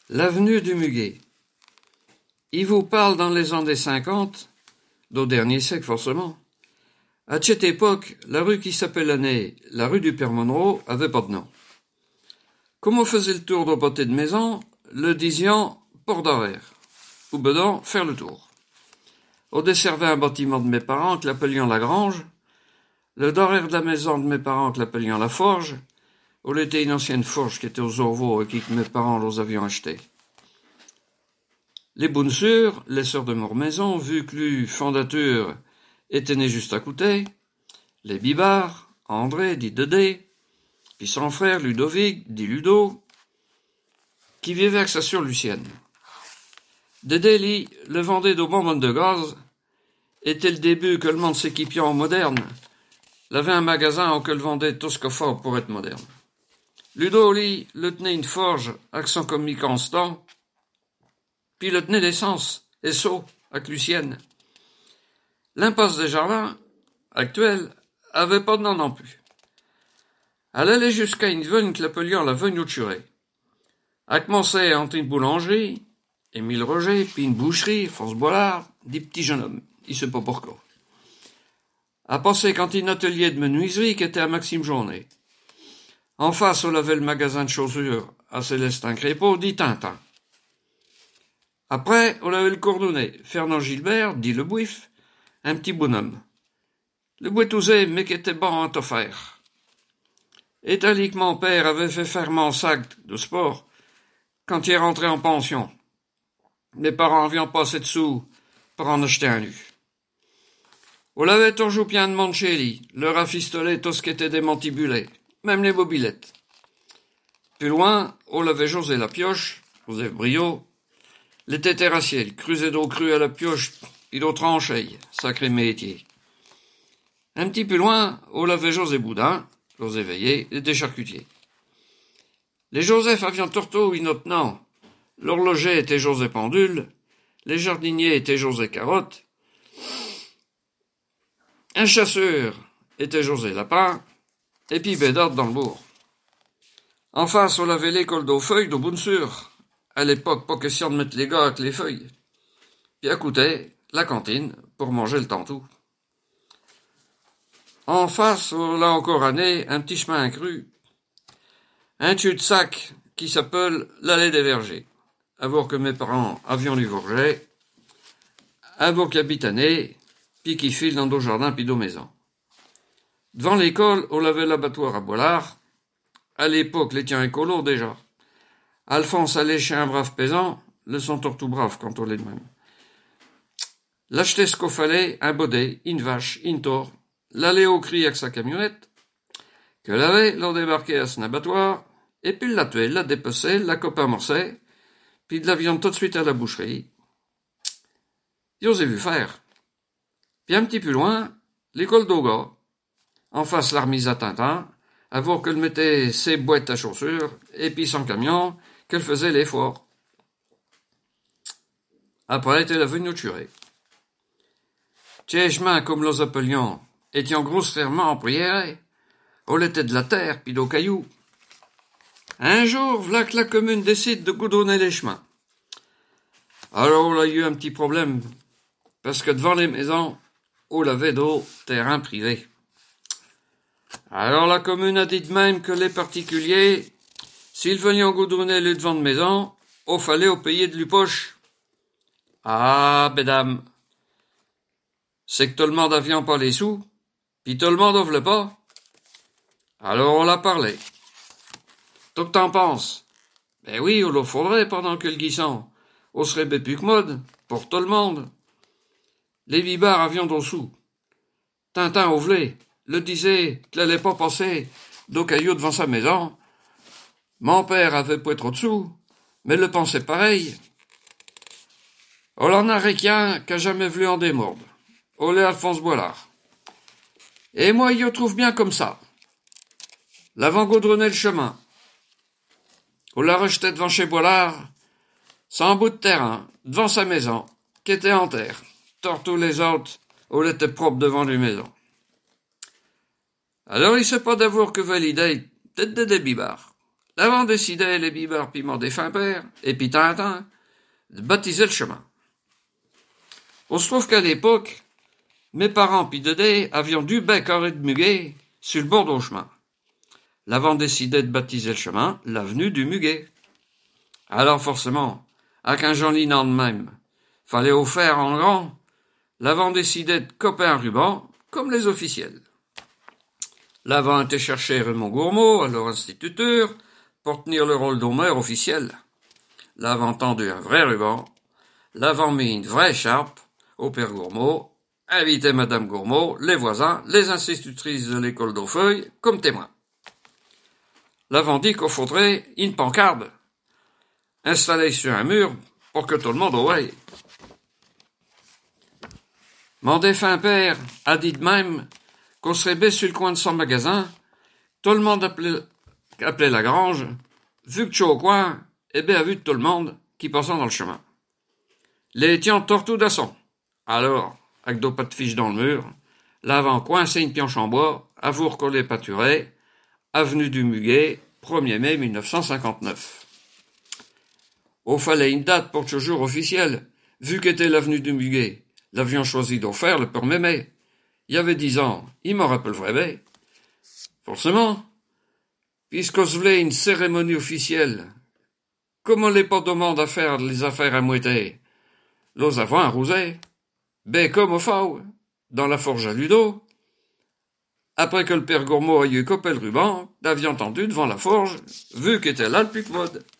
L'avenue du Muguet. Il vous parle dans les années 50, d'au dernier siècle forcément. À cette époque, la rue qui s'appelait la rue du Père Monroe avait pas de nom. Comme on faisait le tour d'un pâté de maison, le disions port d'horaire, ou bedon faire le tour. On desservait un bâtiment de mes parents que l'appelions la grange, le d'horaire de la maison de mes parents que l'appelions la forge, où était une ancienne forge qui était aux Orvaux et que mes parents les avions acheté. Les bonnes sœurs, les sœurs de mon maison, vu que le fondateur était né juste à côté, les Bibard, André, dit Dédé, puis son frère Ludovic, dit Ludo, qui vivait avec sa sœur Lucienne. Dédé, lui, le vendait de bonbons de gaz, était le début que le monde s'équipiant en moderne, l'avait un magasin où que le vendait tout ce qu'il faut pour être moderne. Ludo, lui, le tenait une forge avec son commis Constant, puis le tenait d'essence et seau avec Lucienne. L'impasse des Jardins, actuelle, avait pas de nom non plus. Elle allait jusqu'à une veine que l'appelions la veine au Turé. Elle commençait entre une boulangerie, Émile Roger, puis une boucherie, Fonce Boilard, des petits jeunes hommes, il sait pas pourquoi. À passer quand un atelier de menuiserie qui était à Maxime Journet. En face, on avait le magasin de chaussures à Célestin Crépeau, dit Tintin. Après, on avait le cordonnet, Fernand Gilbert, dit le Bouif, un petit bonhomme. Le boitousé, mais qui était bon à tout faire. Et tandis que mon père avait fait faire mon sac de sport quand il est rentré en pension. Mes parents avaient pas assez de sous pour en acheter un nu. On l'avait toujours bien de monde chez lui, le rafistolait tout ce qui était démantibulé, même les mobilettes. Plus loin, on l'avait José la pioche, Joseph Brio, l'été terrassier, le creuset d'eau crue à la pioche, et d'eau tranchée, sacré métier. Un petit peu loin, on l'avait José Boudin, José Veillé, l'été charcutier. Les Joseph avions Torteau une autre nom. L'horloger était José Pendule, les jardiniers étaient José Carotte, un chasseur était José Lapin, et puis Bédard dans le bourg. En face, on avait l'école d'aux feuilles de Bounsure. À l'époque, pas question de mettre les gars avec les feuilles. Puis à côté, la cantine, pour manger le tantou. En face, on a encore année, un petit chemin incru. Un cul-de-sac qui s'appelle l'allée des vergers. Avant que mes parents avions du Bourget, avant qu'ils habitent année, puis qui filent dans nos jardins puis nos maisons. Devant l'école, on avait l'abattoir à Boilard. À l'époque, les tiens écolos déjà. Alphonse allait chez un brave paysan, le senteur tout brave quand on l'est de même. L'acheter ce qu'il fallait, un baudet, une vache, une tore, l'aller au cri avec sa camionnette, que l'avait, l'on débarquait à son abattoir, et puis la tuait, la dépeçait, la coupe amorçait, puis de la viande tout de suite à la boucherie. Ils osaient vu faire. Puis un petit peu loin, l'école d'Oga, en face la remise à Tintin, avant qu'elle mettait ses boîtes à chaussures, et puis son camion, qu'elle faisait l'effort. Après était la venue au Turé. Ces chemins, comme les appelions, étaient grossièrement employés, on était de la terre, puis d'aux cailloux. Un jour, voilà que la commune décide de goudronner les chemins. Alors, on a eu un petit problème, parce que devant les maisons, on avait d'eau terrain privé. Alors la commune a dit de même que les particuliers, s'ils venaient goudronner les devant de maison, il fallait au payer de l'upoche. Ah, mesdames, c'est que tout le monde avions pas les sous, puis tout le monde en voulait pas. Alors on l'a parlé. Toi que t'en penses? Ben oui, on le faudrait pendant que le guisson, on serait bien plus que mode, pour tout le monde. Les Bibard avions d'au sous. Tintin au voulait, le disait qu'il n'allait pas passer d'aux cailloux devant sa maison. Mon père avait pas trop de sous, mais le pensait pareil. On en a rien qu'a jamais voulu en démordre. On l'est Alphonse Boilard. Et moi, il le trouve bien comme ça. L'avant goudronné le chemin. On l'a rejeté devant chez Boilard, sans bout de terrain, devant sa maison, qui était en terre. Tort tous les autres, on était propre devant les maisons. Alors il sait pas d'avoir que valider, tête de Bibard. l'avant décidé les bibards piment des fins pères, et puis Tintin, de baptiser le chemin. On se trouve qu'à l'époque, mes parents pis Dédé avions du bec carré de muguet sur le bord du chemin. L'avant décidé de baptiser le chemin, l'avenue du Muguet. Alors forcément, avec un joli nom de même, fallait au faire en grand, l'avant décidé de coper un ruban, comme les officiels. L'avant était chercher Raymond Gourmaud, alors instituteur, pour tenir le rôle d'honneur officiel. L'avant tendu un vrai ruban, l'avant mis une vraie écharpe au père Gourmaud, invité madame Gourmaud, les voisins, les institutrices de l'école d'Aufeuille, comme témoins. L'avant dit qu'il faudrait une pancarde installée sur un mur pour que tout le monde voie. Mon défunt père a dit de même qu'on serait baissé sur le coin de son magasin, tout le monde appelait la grange, vu que je suis au coin, et bien à vue de tout le monde qui passait dans le chemin. Les tiens tortout d'asson. Alors, avec deux pas de fiches dans le mur, l'avant coincé une pioche en bois, à vous recoller pâturé, avenue du Muguet, 1er mai 1959. Il fallait une date pour ce jour officiel, vu qu'était l'avenue du Muguet. L'avion choisi d'en faire le 1er mai. Il y avait 10 ans, il m'en rappellerait bien. Forcément, puisqu'on se voulait une cérémonie officielle, comme on n'est pas demande à faire les affaires à moitié, l'os avant un rouset, ben comme au faux, dans la forge à Ludo. Après que le père Gourmaud a eu coupé le ruban, l'avion tendu devant la forge, vu qu'était là le pic-mode.